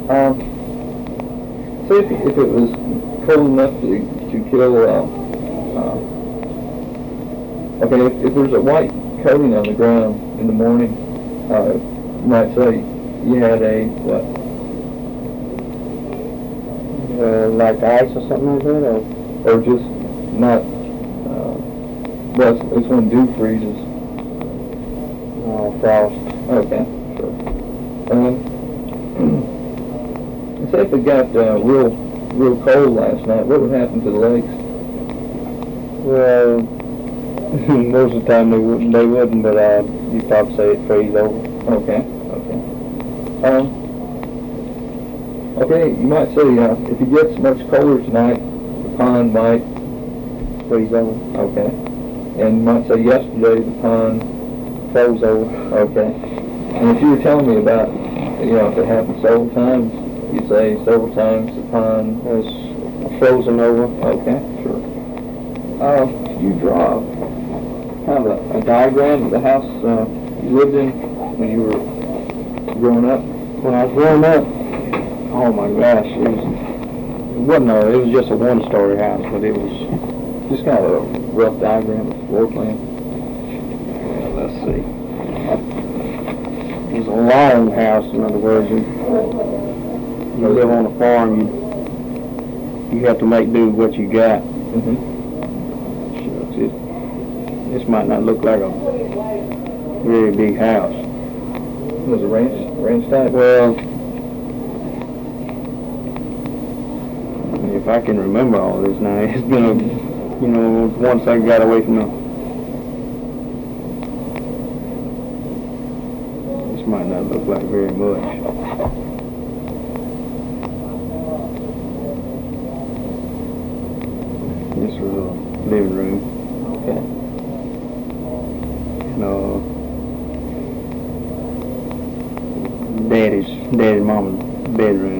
Say if it was cold enough to kill, okay, if there's a white coating on the ground in the morning, you might say you had a, what? Like ice or something like that, or just not, well, it's when dew freezes. Frost. Okay, sure. Say if it got real cold last night, what would happen to the lakes? Well, most of the time they wouldn't, but you'd probably say it freeze over. Okay. Okay, you might say if it gets much colder tonight, the pond might Freeze over. Okay. And you might say yesterday the pond Froze over. Okay. And if you were telling me about, if it happened several times, you say several times the pond was frozen over. Okay, sure. You draw kind of a diagram of the house you lived in when you were growing up? When I was growing up, oh my gosh, it was just a one-story house, but it was Just kind of a rough diagram of floor plan. let's see. It was a long house, in other words. You live on a farm, you have to make do with what you got. Mm-hmm. This might not look like a very big house. It was a ranch type? Well, if I can remember all this now, it's been once I got away from this might not look like very much. This was a living room. Okay. Daddy's mama's bedroom.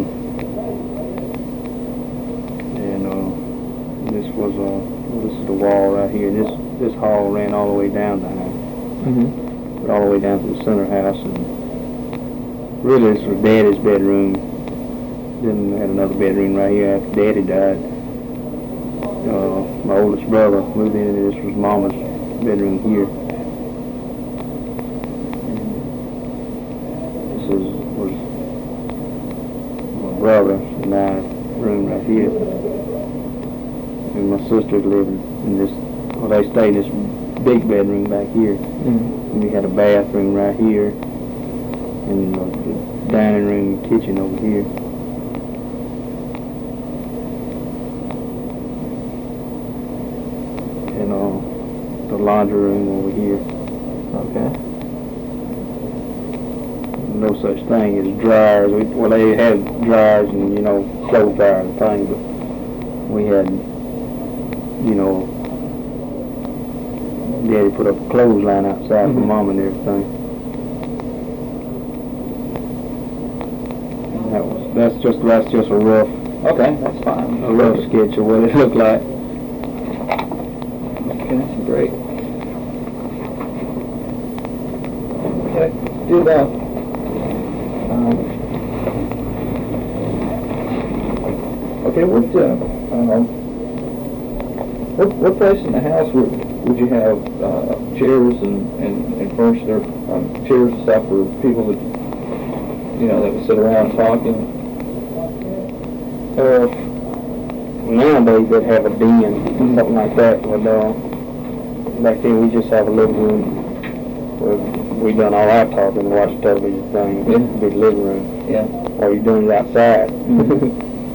And this is the wall right here. This hall ran all the way down the house. Mm-hmm. All the way down to the center house, and really this was Daddy's bedroom. Then we had another bedroom right here after Daddy died. My oldest brother moved in, and this was Mama's bedroom here. This was my brother and I's room right here. And my sisters lived in this, they stayed in this big bedroom back here. Mm-hmm. And we had a bathroom right here, and the dining room and kitchen over here. And the laundry room over here. Okay. No such thing as dryers. They had dryers and, clothes dryers and things, but we had, Daddy put up a clothesline outside for Mom and everything. And that's just a rough. Okay, that's fine. A rough sketch of what it looked like. Okay, that's great. Okay, do that. Okay, what place in the house would you have chairs and furniture, chairs and stuff for people that that would sit around talking? Nowadays they'd have a den, something like that. But back then we just have a living room where we done all our talking, watch television thing. Big living room. Yeah. Or you doing it outside.